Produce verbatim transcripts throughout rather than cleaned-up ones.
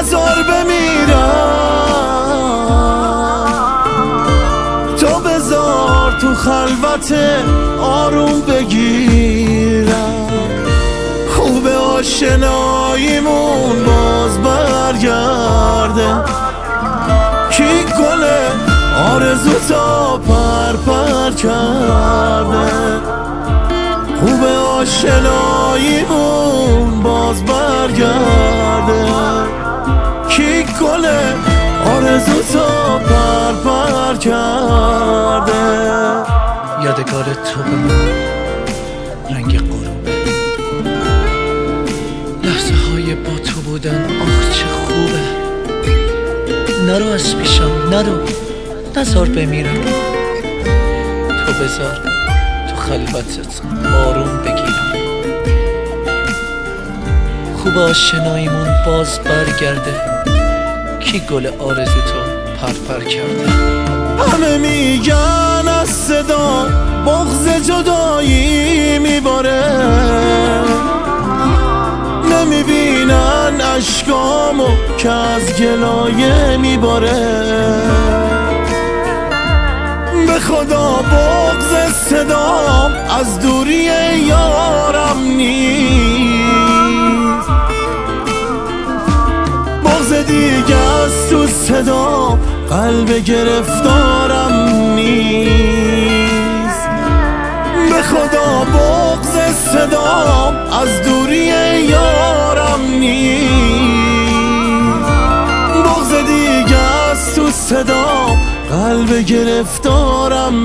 نزار بمیرم، تو بذار تو خلوت آروم بگیرم. خوب آشناییمون باز برگرده، کی گل آرزو تا پر پر کرده. خوب آشناییمون باز برگرده، کی گل آرزو تا پر پر کرده. یادگار تو به من رنگ غروبه، لحظه های با تو بودن آخ چه خوبه. نرو از پیشم، نرو، نزار بمیرم، تو بذار تو خلوتت آروم بگیرم. خوب آشناییمون باز برگرده، کی گل آرزو تو پر پر کرده. همه میگن از صدا بغض جدایی میباره، نمیبینن اشکامو که از گلایه میباره. به خدا بغض صدام از دوری یارم نیست، بغض دیگه از تو صدام قلب گرفتارم نیست. به خدا بغض صدام از دوری یارم نیست، بغض دیگه از تو صدام قلب گرفتارم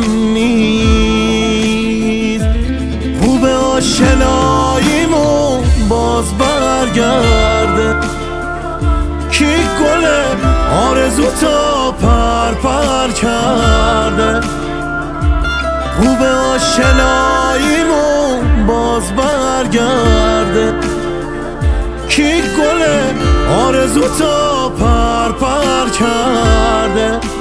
نیست. خوب آشناییمون باز برگرده، کی گل آرزو تا پر پر کرده. خوب آشناییمون باز برگرده، کی گل آرزو تا پر پر کرده.